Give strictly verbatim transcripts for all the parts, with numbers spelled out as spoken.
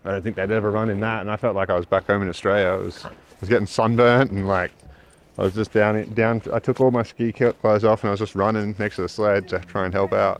I don't think they'd ever run in that, and I felt like I was back home in Australia. I was, I was getting sunburnt, and like I was just down, down. I took all my ski clothes off, and I was just running next to the sled to try and help out.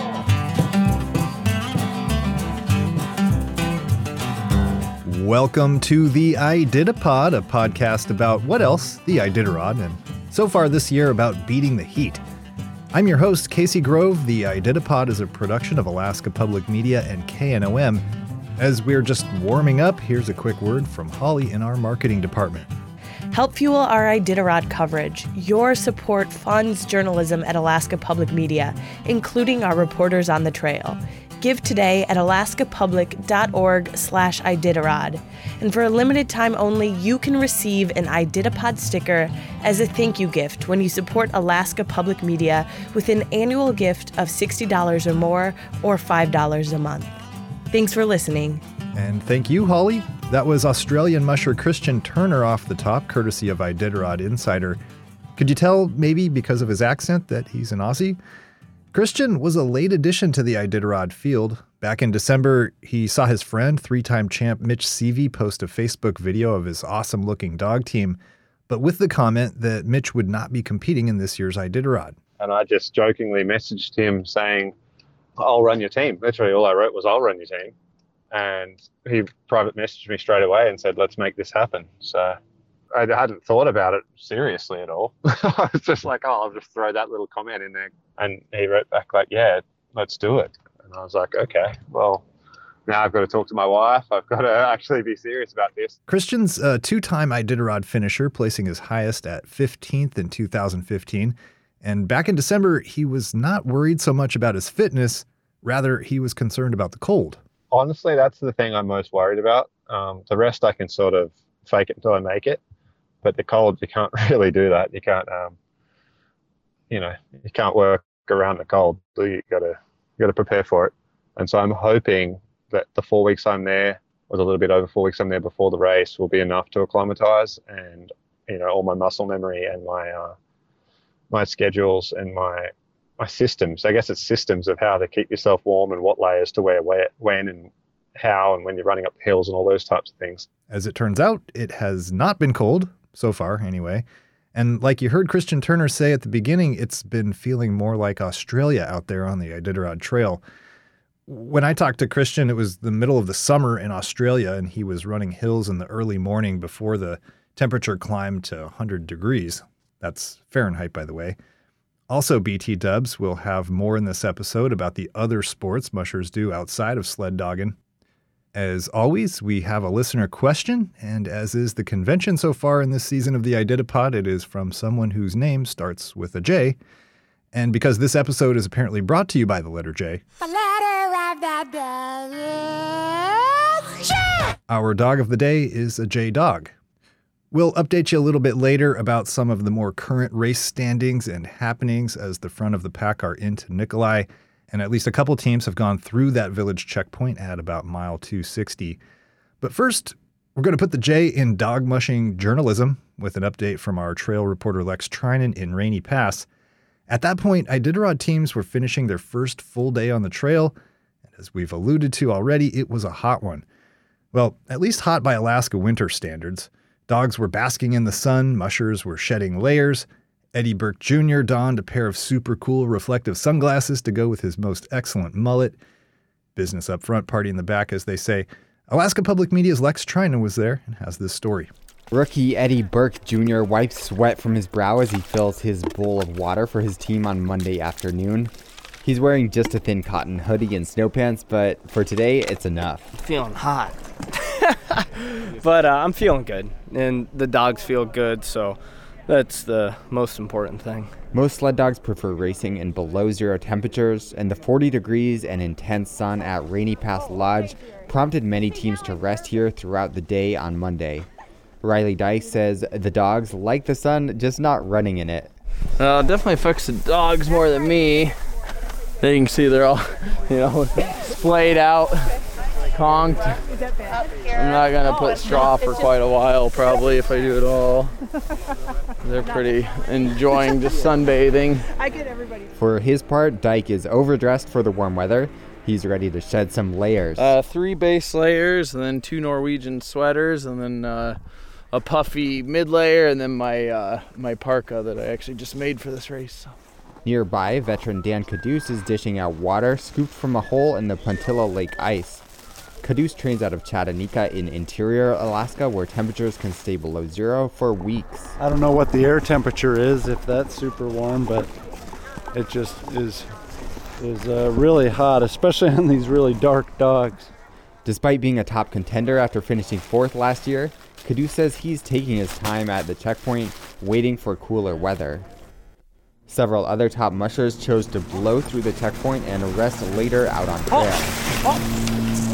Welcome to the Iditapod, a podcast about what else? The Iditarod, and so far this year about beating the heat. I'm your host, Casey Grove. The Iditapod is a production of Alaska Public Media and K N O M. As we're just warming up, here's a quick word from Holly in our marketing department. Help fuel our Iditarod coverage. Your support funds journalism at Alaska Public Media, including our reporters on the trail. Give today at alaskapublic.org slash Iditarod. And for a limited time only, you can receive an Iditapod sticker as a thank you gift when you support Alaska Public Media with an annual gift of sixty dollars or more or five dollars a month. Thanks for listening. And thank you, Holly. That was Australian musher Christian Turner off the top, courtesy of Iditarod Insider. Could you tell, maybe because of his accent, that he's an Aussie? Christian was a late addition to the Iditarod field. Back in December, he saw his friend, three-time champ Mitch Seavey, post a Facebook video of his awesome-looking dog team, but with the comment that Mitch would not be competing in this year's Iditarod. And I just jokingly messaged him saying, I'll run your team. Literally all I wrote was, I'll run your team. And he private messaged me straight away and said, let's make this happen. So I hadn't thought about it seriously at all. I was just like, oh, I'll just throw that little comment in there. And he wrote back like, yeah, let's do it. And I was like, okay, well, now I've got to talk to my wife. I've got to actually be serious about this. Christian's a two-time Iditarod finisher, placing his highest at fifteenth in two thousand fifteen. And back in December, he was not worried so much about his fitness. Rather, he was concerned about the cold. Honestly, that's the thing I'm most worried about. Um, the rest I can sort of fake it until I make it. But the cold, you can't really do that. You can't, um, you know, you can't work around the cold. So you got to, you got to prepare for it. And so I'm hoping that the four weeks I'm there, or a little bit over four weeks I'm there before the race, will be enough to acclimatize, and you know, all my muscle memory and my uh, my schedules and my my systems. I guess it's systems of how to keep yourself warm and what layers to wear where, when and how, and when you're running up the hills and all those types of things. As it turns out, it has not been cold. So far, anyway. And like you heard Christian Turner say at the beginning, it's been feeling more like Australia out there on the Iditarod Trail. When I talked to Christian, it was the middle of the summer in Australia, and he was running hills in the early morning before the temperature climbed to one hundred degrees. That's Fahrenheit, by the way. Also, B T Dubs will have more in this episode about the other sports mushers do outside of sled dogging. As always, we have a listener question, and as is the convention so far in this season of the Iditapod, it is from someone whose name starts with a J. And because this episode is apparently brought to you by the letter J, the letter of the day is J! Our dog of the day is a J dog. We'll update you a little bit later about some of the more current race standings and happenings as the front of the pack are into Nikolai. And at least a couple teams have gone through that village checkpoint at about mile two sixty. But first, we're going to put the J in dog mushing journalism with an update from our trail reporter Lex Trinan in Rainy Pass. At that point, Iditarod teams were finishing their first full day on the trail. And as we've alluded to already, it was a hot one. Well, at least hot by Alaska winter standards. Dogs were basking in the sun, mushers were shedding layers. Eddie Burke Junior donned a pair of super cool reflective sunglasses to go with his most excellent mullet. Business up front, party in the back, as they say. Alaska Public Media's Lex Trinan was there and has this story. Rookie Eddie Burke Junior wipes sweat from his brow as he fills his bowl of water for his team on Monday afternoon. He's wearing just a thin cotton hoodie and snow pants, but for today, it's enough. I'm feeling hot. But uh, I'm feeling good, and the dogs feel good, so that's the most important thing. Most sled dogs prefer racing in below zero temperatures, and the forty degrees and intense sun at Rainy Pass Lodge prompted many teams to rest here throughout the day on Monday. Riley Dice says the dogs like the sun, just not running in it. Uh, definitely affects the dogs more than me. There you can see they're all, you know, splayed out, conked. I'm not going to put straw for quite a while, probably, if I do it all. They're pretty enjoying just sunbathing. For his part, Dyke is overdressed for the warm weather, He's ready to shed some layers. Uh, three base layers, and then two Norwegian sweaters, and then uh, a puffy mid layer, and then my uh, my parka that I actually just made for this race. Nearby, veteran Dan Caduce is dishing out water scooped from a hole in the Puntillo Lake ice. Caduce trains out of Chattanooga in interior Alaska, where temperatures can stay below zero for weeks. I don't know what the air temperature is, if that's super warm, but it just is is uh, really hot, especially on these really dark dogs. Despite being a top contender after finishing fourth last year, Caduce says he's taking his time at the checkpoint, waiting for cooler weather. Several other top mushers chose to blow through the checkpoint and rest later out on trail. Oh. Oh.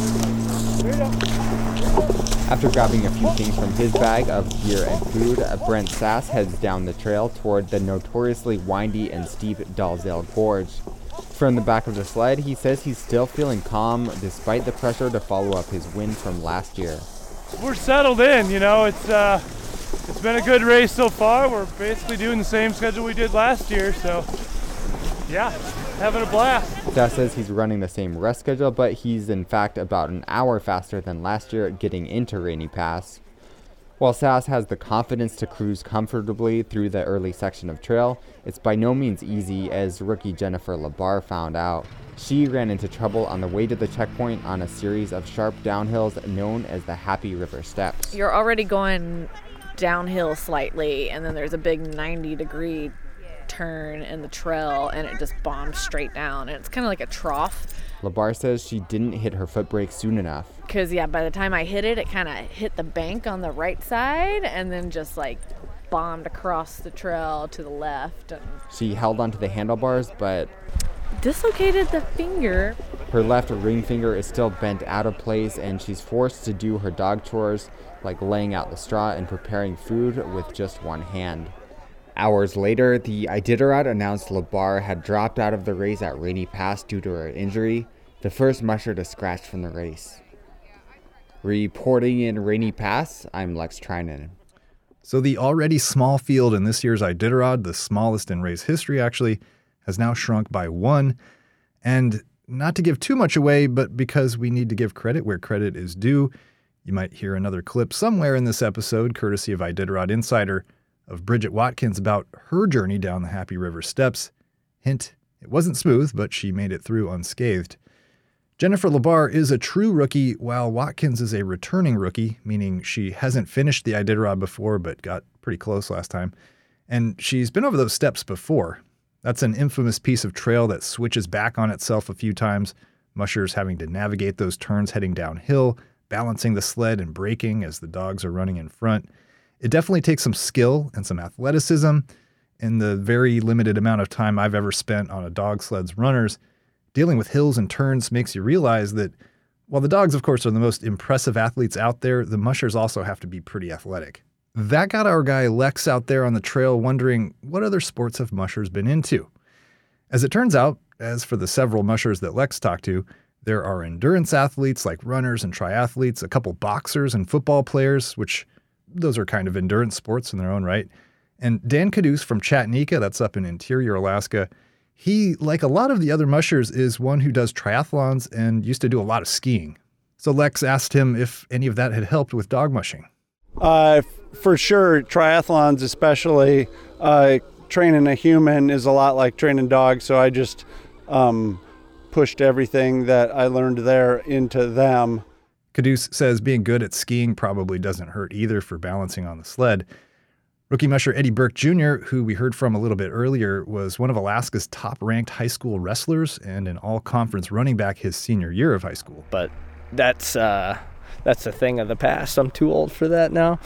After grabbing a few things from his bag of gear and food, Brent Sass heads down the trail toward the notoriously windy and steep Dalzell Gorge. From the back of the sled, he says he's still feeling calm despite the pressure to follow up his win from last year. We're settled in, you know, it's uh, it's been a good race so far. We're basically doing the same schedule we did last year, so yeah, having a blast. Sass says he's running the same rest schedule, but he's in fact about an hour faster than last year getting into Rainy Pass. While Sass has the confidence to cruise comfortably through the early section of trail, it's by no means easy, as rookie Jennifer Labar found out. She ran into trouble on the way to the checkpoint on a series of sharp downhills known as the Happy River Steps. You're already going downhill slightly, and then there's a big ninety degree turn in the trail, and it just bombs straight down, and it's kind of like a trough. Labar says she didn't hit her foot brake soon enough. Because, yeah, by the time I hit it, it kind of hit the bank on the right side and then just, like, bombed across the trail to the left. And she held onto the handlebars, but dislocated the finger. Her left ring finger is still bent out of place, and she's forced to do her dog chores, like laying out the straw and preparing food with just one hand. Hours later, the Iditarod announced Labar had dropped out of the race at Rainy Pass due to her injury, the first musher to scratch from the race. Reporting in Rainy Pass, I'm Lex Trinan. So the already small field in this year's Iditarod, the smallest in race history actually, has now shrunk by one. And not to give too much away, but because we need to give credit where credit is due, you might hear another clip somewhere in this episode, courtesy of Iditarod Insider, of Bridget Watkins about her journey down the Happy River Steps. Hint, it wasn't smooth, but she made it through unscathed. Jennifer Labar is a true rookie, while Watkins is a returning rookie, meaning she hasn't finished the Iditarod before, but got pretty close last time. And she's been over those steps before. That's an infamous piece of trail that switches back on itself a few times, mushers having to navigate those turns heading downhill, balancing the sled and braking as the dogs are running in front. It definitely takes some skill and some athleticism. In the very limited amount of time I've ever spent on a dog sled's runners, dealing with hills and turns makes you realize that while the dogs, of course, are the most impressive athletes out there, the mushers also have to be pretty athletic. That got our guy Lex out there on the trail wondering what other sports have mushers been into. As it turns out, as for the several mushers that Lex talked to, there are endurance athletes like runners and triathletes, a couple boxers and football players, which those are kind of endurance sports in their own right. And Dan Caduce from Chattanooga, that's up in interior Alaska, he, like a lot of the other mushers, is one who does triathlons and used to do a lot of skiing. So Lex asked him if any of that had helped with dog mushing. Uh, for sure, triathlons especially, uh, training a human is a lot like training dogs, so I just um, pushed everything that I learned there into them. Caduce says being good at skiing probably doesn't hurt either for balancing on the sled. Rookie musher Eddie Burke Junior, who we heard from a little bit earlier, was one of Alaska's top-ranked high school wrestlers and an all-conference running back his senior year of high school. But that's uh, that's a thing of the past. I'm too old for that now.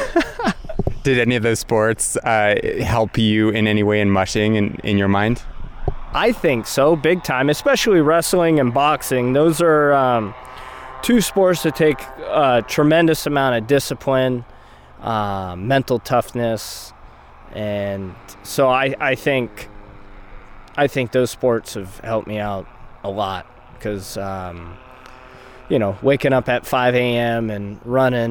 Did any of those sports uh, help you in any way in mushing in, in your mind? I think so, big time, especially wrestling and boxing. Those are um, two sports that take a tremendous amount of discipline, uh, mental toughness, and so I, I think I think those sports have helped me out a lot because, um, you know, waking up at five a.m. and running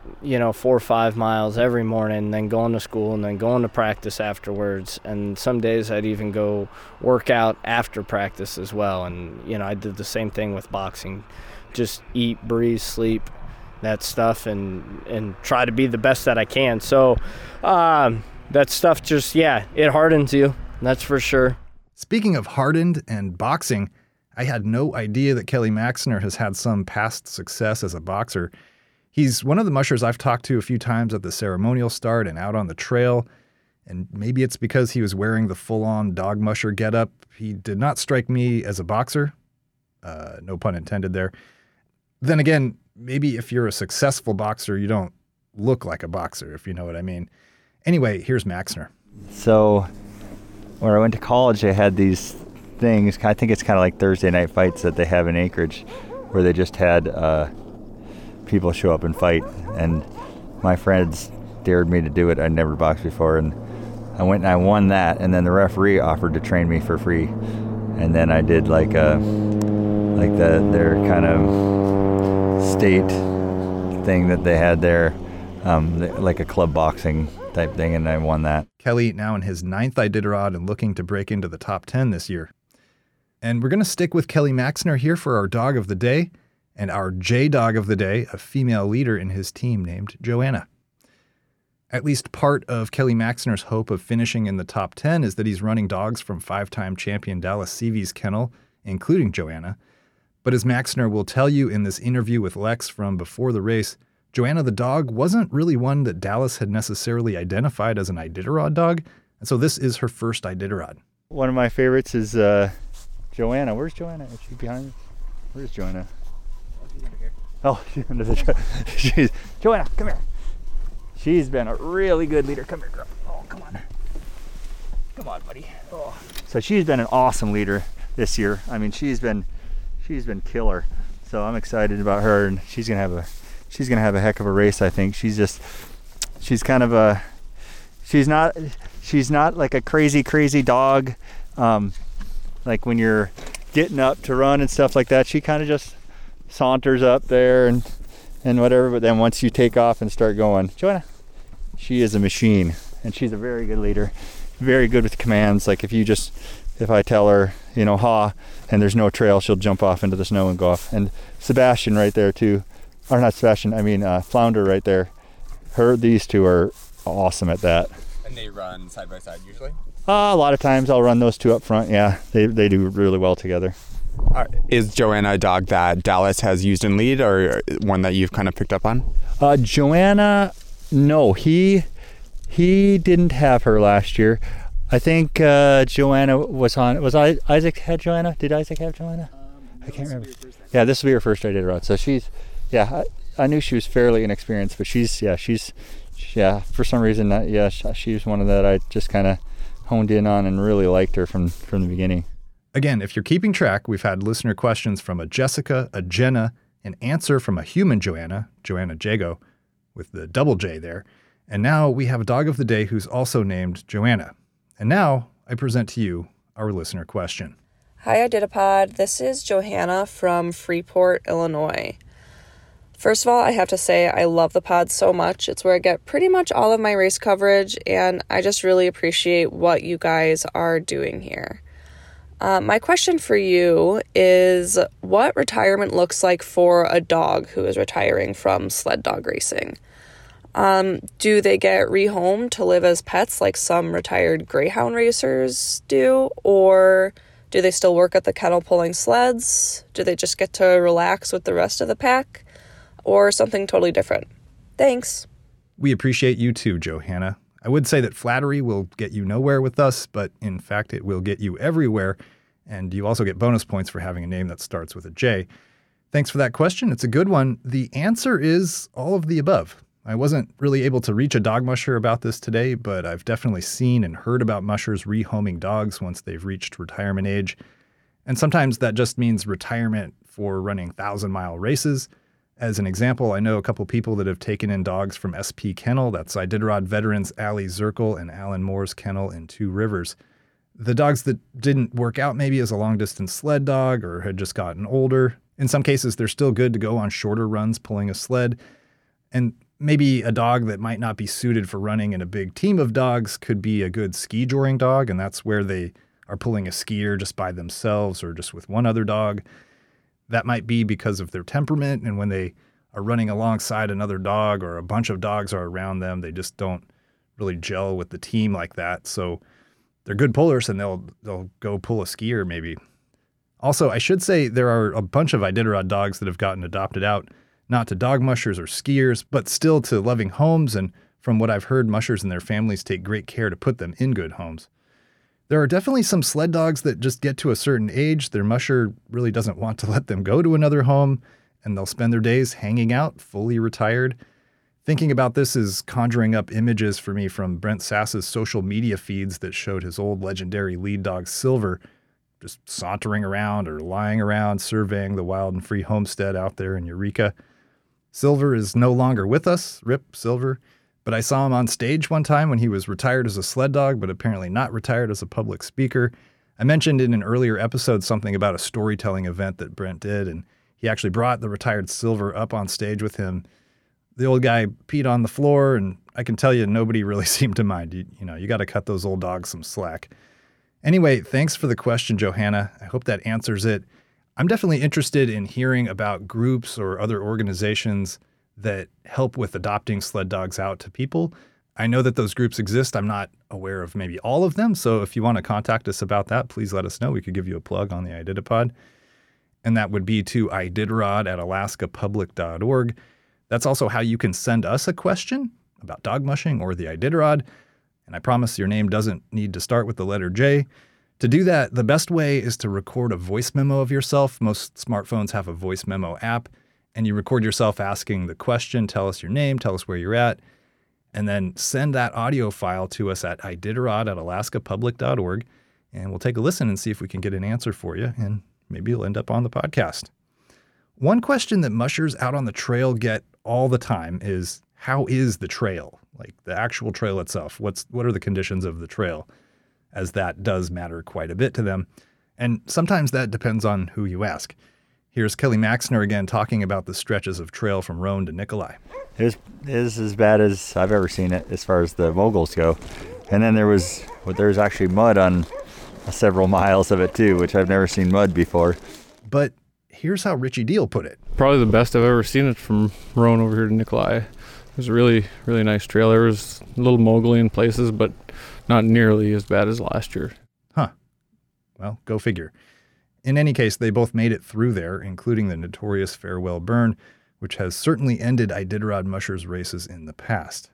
you know, four or five miles every morning, then going to school and then going to practice afterwards. And some days I'd even go work out after practice as well. And, you know, I did the same thing with boxing. Just eat, breathe, sleep, that stuff, and, and try to be the best that I can. So um, that stuff just, yeah, it hardens you. That's for sure. Speaking of hardened and boxing, I had no idea that Kelly Maxner has had some past success as a boxer. He's one of the mushers I've talked to a few times at the ceremonial start and out on the trail, and maybe it's because he was wearing the full-on dog musher getup. He did not strike me as a boxer. Uh, no pun intended there. Then again, maybe if you're a successful boxer, you don't look like a boxer, if you know what I mean. Anyway, here's Maxner. So when I went to college, they had these things, I think it's kind of like Thursday night fights that they have in Anchorage, where they just had uh, people show up and fight. And my friends dared me to do it. I'd never boxed before, and I went and I won that. And then the referee offered to train me for free. And then I did like a, like the their kind of state thing that they had there, um, like a club boxing type thing, and I won that. Kelly now in his ninth Iditarod and looking to break into the top ten this year. And we're going to stick with Kelly Maxner here for our dog of the day, and our J-Dog of the day, a female leader in his team named Joanna. At least part of Kelly Maxner's hope of finishing in the top ten is that he's running dogs from five-time champion Dallas Seavey's kennel, including Joanna. But as Maxner will tell you in this interview with Lex from before the race, Joanna the dog wasn't really one that Dallas had necessarily identified as an Iditarod dog, and so this is her first Iditarod. One of my favorites is uh, Joanna. Where's Joanna? Is she behind me? Where's Joanna? Oh, she's under the truck. She's Joanna, come here. She's been a really good leader. Come here, girl. Oh, come on. Come on, buddy. Oh. So she's been an awesome leader this year. I mean, she's been she's been killer. So I'm excited about her, and she's gonna have a she's gonna have a heck of a race. I think she's just she's kind of a she's not she's not like a crazy crazy dog. Um, like when you're getting up to run and stuff like that, she kind of just saunters up there and and whatever. But then once you take off and start going, Joanna, she is a machine, and she's a very good leader, very good with commands. Like if you just if I tell her, you know, ha, and there's no trail, she'll jump off into the snow and go off. And Sebastian right there too, or not Sebastian, I mean uh, Flounder right there. Her, these two are awesome at that. And they run side by side usually? Uh, a lot of times I'll run those two up front. Yeah, they they do really well together. Uh, is Joanna a dog that Dallas has used in lead, or one that you've kind of picked up on? Uh, Joanna, no, he he didn't have her last year. I think uh, Joanna was on. Was I Isaac had Joanna? Did Isaac have Joanna? Um, I can't remember. Yeah, this will be her first Iditarod. So she's, yeah, I, I knew she was fairly inexperienced, but she's, yeah, she's, yeah, for some reason, uh, yeah, she was one of that I just kind of honed in on and really liked her from from the beginning. Again, if you're keeping track, we've had listener questions from a Jessica, a Jenna, an answer from a human Joanna, Joanna Jago, with the double J there, and now we have a dog of the day who's also named Joanna. And now I present to you our listener question. Hi, Iditapod. This is Johanna from Freeport, Illinois. First of all, I have to say I love the pod so much. It's where I get pretty much all of my race coverage, and I just really appreciate what you guys are doing here. Uh, my question for you is what retirement looks like for a dog who is retiring from sled dog racing. Um, do they get rehomed to live as pets like some retired greyhound racers do? Or do they still work at the kennel pulling sleds? Do they just get to relax with the rest of the pack? Or something totally different? Thanks. We appreciate you too, Johanna. I would say that flattery will get you nowhere with us, but in fact it will get you everywhere, and you also get bonus points for having a name that starts with a J. Thanks for that question. It's a good one. The answer is all of the above. I wasn't really able to reach a dog musher about this today, but I've definitely seen and heard about mushers rehoming dogs once they've reached retirement age. And sometimes that just means retirement for running thousand-mile races. As an example, I know a couple people that have taken in dogs from S P Kennel. That's Iditarod veterans Ali Zirkle and Alan Moore's kennel in Two Rivers. The dogs that didn't work out maybe as a long-distance sled dog or had just gotten older. In some cases, they're still good to go on shorter runs pulling a sled. And maybe a dog that might not be suited for running in a big team of dogs could be a good ski joring dog, and that's where they are pulling a skier just by themselves or just with one other dog. That might be because of their temperament, and when they are running alongside another dog or a bunch of dogs are around them, they just don't really gel with the team like that. So they're good pullers, and they'll they'll go pull a skier maybe. Also, I should say there are a bunch of Iditarod dogs that have gotten adopted out, not to dog mushers or skiers, but still to loving homes, and from what I've heard, mushers and their families take great care to put them in good homes. There are definitely some sled dogs that just get to a certain age, their musher really doesn't want to let them go to another home, and they'll spend their days hanging out, fully retired. Thinking about this is conjuring up images for me from Brent Sass's social media feeds that showed his old legendary lead dog, Silver, just sauntering around or lying around, surveying the wild and free homestead out there in Eureka. Silver is no longer with us, rip Silver, but I saw him on stage one time when he was retired as a sled dog, but apparently not retired as a public speaker. I mentioned in an earlier episode something about a storytelling event that Brent did, and he actually brought the retired Silver up on stage with him. The old guy peed on the floor, and I can tell you nobody really seemed to mind. You, you know, you got to cut those old dogs some slack. Anyway, thanks for the question, Johanna. I hope that answers it. I'm definitely interested in hearing about groups or other organizations that help with adopting sled dogs out to people. I know that those groups exist. I'm not aware of maybe all of them. So if you want to contact us about that, please let us know. We could give you a plug on the Iditipod. And that would be to iditarod at alaska public dot org. That's also how you can send us a question about dog mushing or the Iditarod. And I promise your name doesn't need to start with the letter J. To do that, the best way is to record a voice memo of yourself. Most smartphones have a voice memo app, and you record yourself asking the question, tell us your name, tell us where you're at, and then send that audio file to us at iditarod at alaska public dot org, and we'll take a listen and see if we can get an answer for you, and maybe you'll end up on the podcast. One question that mushers out on the trail get all the time is, how is the trail? Like the actual trail itself. What's what are the conditions of the trail? As that does matter quite a bit to them. And sometimes that depends on who you ask. Here's Kelly Maxner again talking about the stretches of trail from Roan to Nikolai. It was, it was as bad as I've ever seen it as far as the moguls go. And then there was well, there was actually mud on several miles of it too, which I've never seen mud before. But here's how Richie Deal put it. Probably the best I've ever seen it from Roan over here to Nikolai. It was a really, really nice trail. There was a little mogully in places, but not nearly as bad as last year. Huh. Well, go figure. In any case, they both made it through there, including the notorious Farewell Burn, which has certainly ended Iditarod mushers races in the past.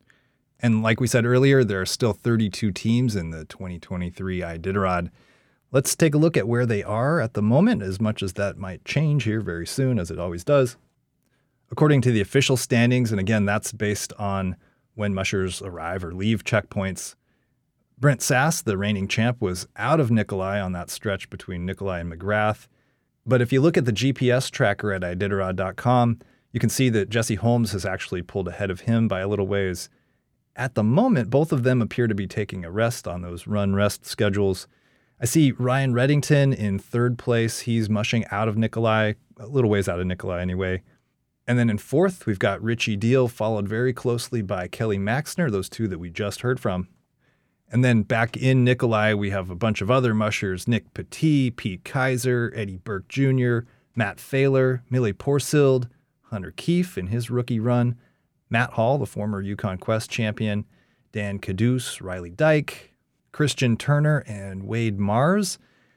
And like we said earlier, there are still thirty-two teams in the twenty twenty-three Iditarod. Let's take a look at where they are at the moment, as much as that might change here very soon, as it always does. According to the official standings, and again, that's based on when mushers arrive or leave checkpoints, Brent Sass, the reigning champ, was out of Nikolai on that stretch between Nikolai and McGrath. But if you look at the G P S tracker at iditarod dot com, you can see that Jesse Holmes has actually pulled ahead of him by a little ways. At the moment, both of them appear to be taking a rest on those run-rest schedules. I see Ryan Reddington in third place. He's mushing out of Nikolai, a little ways out of Nikolai anyway. And then in fourth, we've got Richie Deal, followed very closely by Kelly Maxner, those two that we just heard from. And then back in Nikolai, we have a bunch of other mushers, Nick Petit, Pete Kaiser, Eddie Burke Junior, Matt Failer, Millie Porsild, Hunter Keefe in his rookie run, Matt Hall, the former Yukon Quest champion, Dan Caduce, Riley Dyke, Christian Turner, and Wade Mars.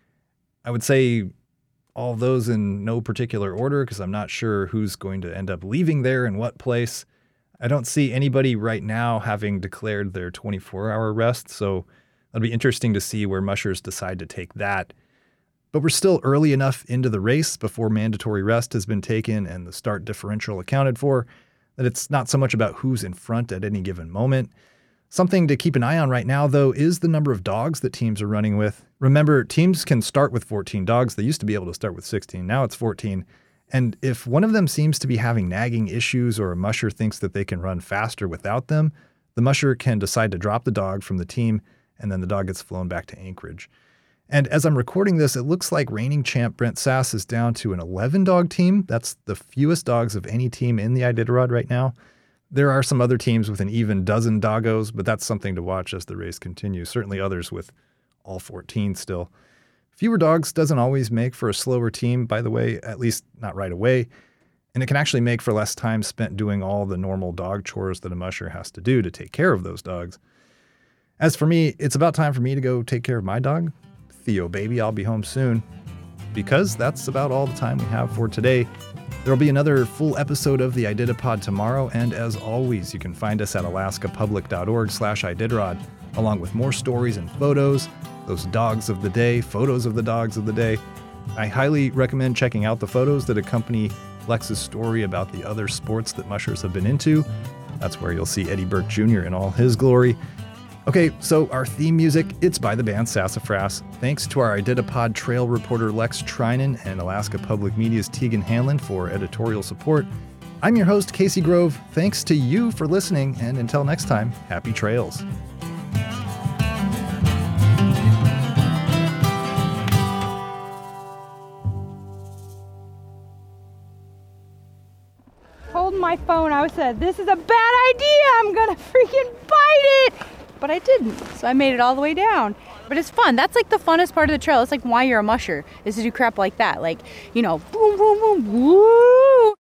I would say all those in no particular order because I'm not sure who's going to end up leaving there in what place. I don't see anybody right now having declared their twenty-four hour rest, so it'll be interesting to see where mushers decide to take that. But we're still early enough into the race before mandatory rest has been taken and the start differential accounted for that it's not so much about who's in front at any given moment. Something to keep an eye on right now, though, is the number of dogs that teams are running with. Remember, teams can start with fourteen dogs. They used to be able to start with sixteen. Now it's fourteen. And if one of them seems to be having nagging issues or a musher thinks that they can run faster without them, the musher can decide to drop the dog from the team, and then the dog gets flown back to Anchorage. And as I'm recording this, it looks like reigning champ Brent Sass is down to an eleven-dog team. That's the fewest dogs of any team in the Iditarod right now. There are some other teams with an even dozen doggos, but that's something to watch as the race continues. Certainly others with all fourteen still. Fewer dogs doesn't always make for a slower team, by the way, at least not right away. And it can actually make for less time spent doing all the normal dog chores that a musher has to do to take care of those dogs. As for me, it's about time for me to go take care of my dog. Theo, baby, I'll be home soon. Because that's about all the time we have for today. There'll be another full episode of the Ididipod tomorrow, and as always, you can find us at alaskapublic.org slash Iditarod, along with more stories and photos, those dogs of the day, photos of the dogs of the day. I highly recommend checking out the photos that accompany Lex's story about the other sports that mushers have been into. That's where you'll see Eddie Burke Junior in all his glory. Okay, so our theme music, it's by the band Sassafras. Thanks to our Ididipod trail reporter Lex Trinan and Alaska Public Media's Tegan Hanlon for editorial support. I'm your host, Casey Grove. Thanks to you for listening, and until next time, happy trails. Holding my phone, I said, this is a bad idea, I'm gonna freaking bite it! But I didn't, so I made it all the way down. But it's fun. That's like the funnest part of the trail. It's like why you're a musher, is to do crap like that. Like, you know, boom, boom, boom, woo!